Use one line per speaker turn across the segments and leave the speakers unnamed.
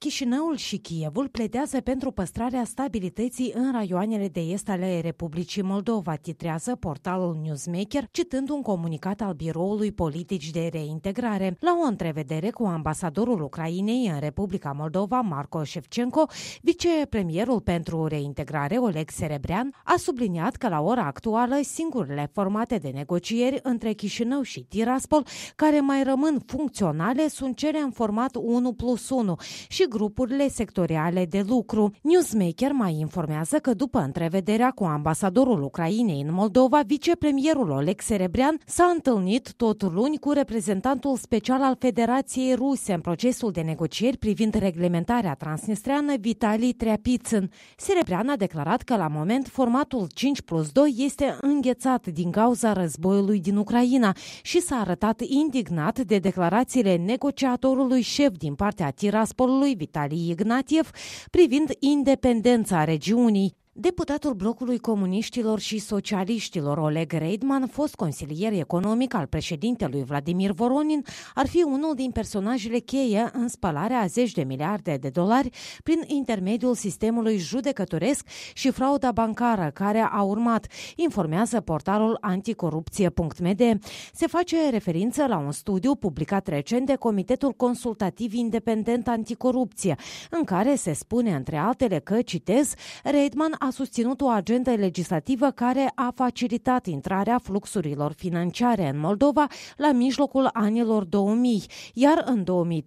Chișinăul și Kievul pledează pentru păstrarea stabilității în raioanele de est ale Republicii Moldova, titrează portalul Newsmaker, citând un comunicat al Biroului Politici de Reintegrare. La o întrevedere cu ambasadorul Ucrainei în Republica Moldova, Marco Șefčenko, vicepremierul pentru reintegrare, Oleg Serebrean, a subliniat că la ora actuală singurele formate de negocieri între Chișinău și Tiraspol care mai rămân funcționale sunt cele în format 1+1 și grupurile sectoriale de lucru. Newsmaker mai informează că după întrevederea cu ambasadorul Ucrainei în Moldova, vicepremierul Oleg Serebrean s-a întâlnit tot luni cu reprezentantul special al Federației Ruse în procesul de negocieri privind reglementarea transnistreană, Vitali Treapitsyn. Serebrean a declarat că la moment formatul 5+2 este înghețat din cauza războiului din Ucraina și s-a arătat indignat de declarațiile negociatorului șef din partea Tiraspolului, Vitali Ignatiev, privind independența regiunii. Deputatul blocului comuniștilor și socialiștilor Oleg Reidman, fost consilier economic al președintelui Vladimir Voronin, ar fi unul din personajele cheie în spălarea a $10 miliarde prin intermediul sistemului judecătoresc și frauda bancară care a urmat, informează portalul anticorupție.md. Se face referință la un studiu publicat recent de Comitetul Consultativ Independent Anticorupție, în care se spune, între altele, că, citez, Reidman a susținut o agendă legislativă care a facilitat intrarea fluxurilor financiare în Moldova la mijlocul anilor 2000, iar în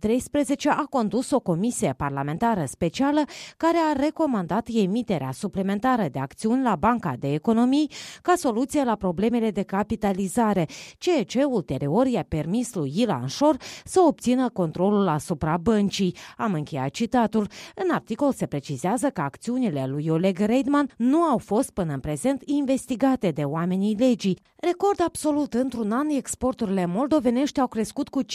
2013 a condus o comisie parlamentară specială care a recomandat emiterea suplimentară de acțiuni la Banca de Economii ca soluție la problemele de capitalizare, ceea ce ulterior i-a permis lui Ilan Șor să obțină controlul asupra băncii. Am încheiat citatul. În articol se precizează că acțiunile lui Oleg Reidman nu au fost până în prezent investigate de oamenii legii. Record absolut, într-un an, exporturile moldovenești au crescut cu 50%,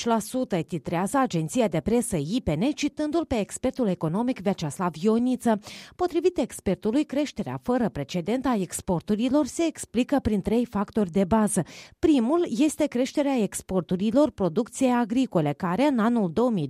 titrează agenția de presă IPN, citându-l pe expertul economic Vyacheslav Ioniță. Potrivit expertului, creșterea fără precedent a exporturilor se explică prin 3 factori de bază. Primul este creșterea exporturilor producției agricole, care în anul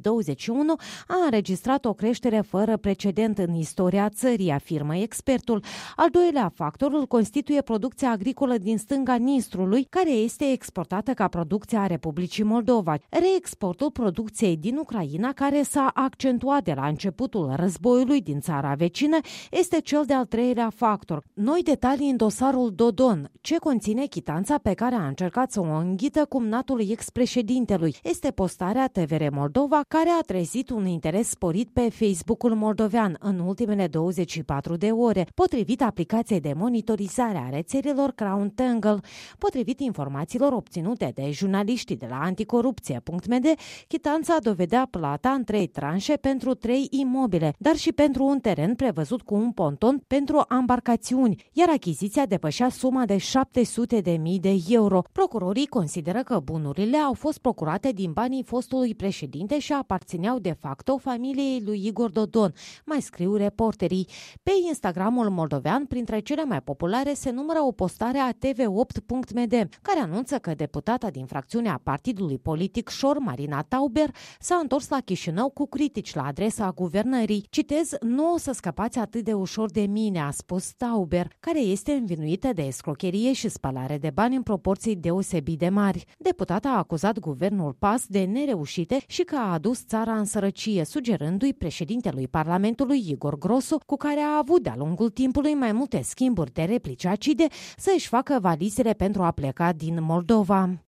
2021 a înregistrat o creștere fără precedent în istoria țării, afirmă expertul. Al doilea factor îl constituie producția agricolă din stânga Nistrului, care este exportată ca producție a Republicii Moldova. Reexportul producției din Ucraina, care s-a accentuat de la începutul războiului din țara vecină, este cel de-al treilea factor. Noi detalii în dosarul Dodon, ce conține chitanța pe care a încercat să o înghită cumnatul ex-președintelui. Este postarea TVR Moldova, care a trezit un interes sporit pe Facebook-ul moldovean în ultimele 24 de ore, potrivit aplicației de monitorizare a rețelelor Crown Tangle. Potrivit informațiilor obținute de jurnaliștii de la anticorupție.md, chitanța dovedea plata în 3 tranșe pentru 3 imobile, dar și pentru un teren prevăzut cu un ponton pentru ambarcațiuni, iar achiziția depășea suma de 700.000 de euro. Procurorii consideră că bunurile au fost procurate din banii fostului președinte și aparțineau de facto familiei lui Igor Dodon, mai scriu reporterii. Pe Instagramul moldovean, printre cele mai populare, se numără o postare a TV8.md, care anunță că deputata din fracțiunea partidului politic Șor, Marina Tauber, s-a întors la Chișinău cu critici la adresa guvernării. Citez, nu o să scăpați atât de ușor de mine, a spus Tauber, care este învinuită de escrocherie și spălare de bani în proporții deosebit de mari. Deputata a acuzat guvernul PAS de nereușite și că a adus țara în sărăcie, sugerându-i președintelui Parlamentului Igor Grosu, cu care a avut de-a lungul timpului mai multe schimburi de replici acide, să își facă valizele pentru a pleca din Moldova.